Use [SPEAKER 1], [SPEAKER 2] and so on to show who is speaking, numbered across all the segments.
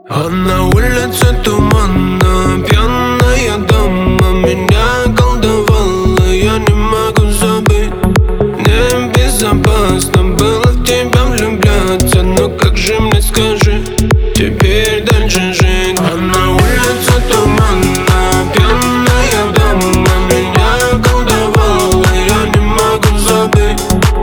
[SPEAKER 1] А на улице туманно, пьяная дама меня колдовала, я не могу забыть. Небезопасно было в тебя влюбляться, но как же мне, скажи, теперь дальше жить? А на улице туманно, пьяная дама меня колдовала, я не могу забыть.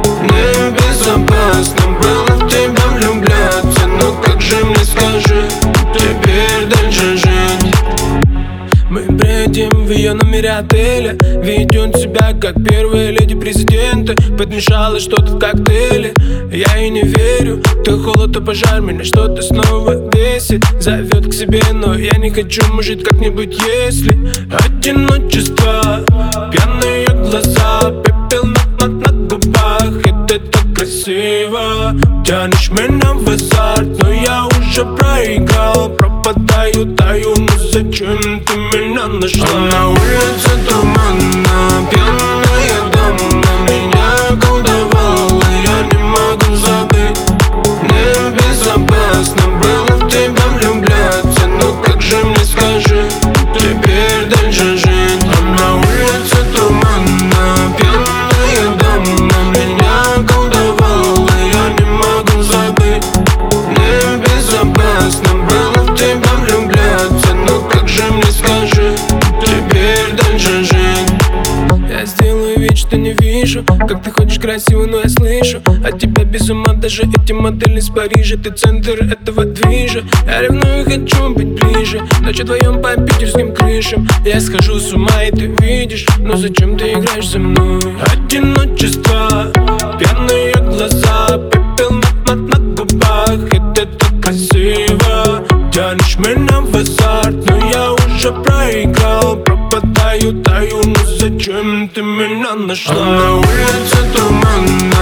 [SPEAKER 1] Небезопасно было в тебя влюбляться, но как же мне, скажи, теперь дальше жить? Мы бредим в ее номере отеля, ведет себя как первая леди президента. Подмешала что-то в коктейле, я ей не верю. То холод, то пожар, меня что-то снова бесит. Зовет к себе, но я не хочу, может как-нибудь если. Одиночество, пьяные глаза, пепел на губах. Это так красиво, тянешь меня в азарт, но я уже проиграл. Пропадаю, таю, но зачем ты меня нашла? А на улице туманно, пьяная дама меня колдовала, я не могу забыть. Небезопасно было в тебя влюбляться, но как же мне, скажи, теперь дальше жить? А на улице туманно, пьяная дама меня колдовала, я не могу забыть. Небезопасно было в тебя влюбляться, но как же мне, скажи, теперь дальше жить? Я сделаю вид, что не вижу, как ты ходишь красиво, но я слышу от тебя без ума даже эти модели из Парижа. Ты центр этого движа, я ревную, хочу быть ближе. Ночь вдвоем по питерским крышам, я схожу с ума и ты видишь, но зачем ты играешь со мной? Одиночество, пьяные глаза, пепел на губах. Это так красиво, тянешь меня в азарт, но я уже проиграл. Пропадаю, таю, но зачем ты меня нашла? А на улице туманно,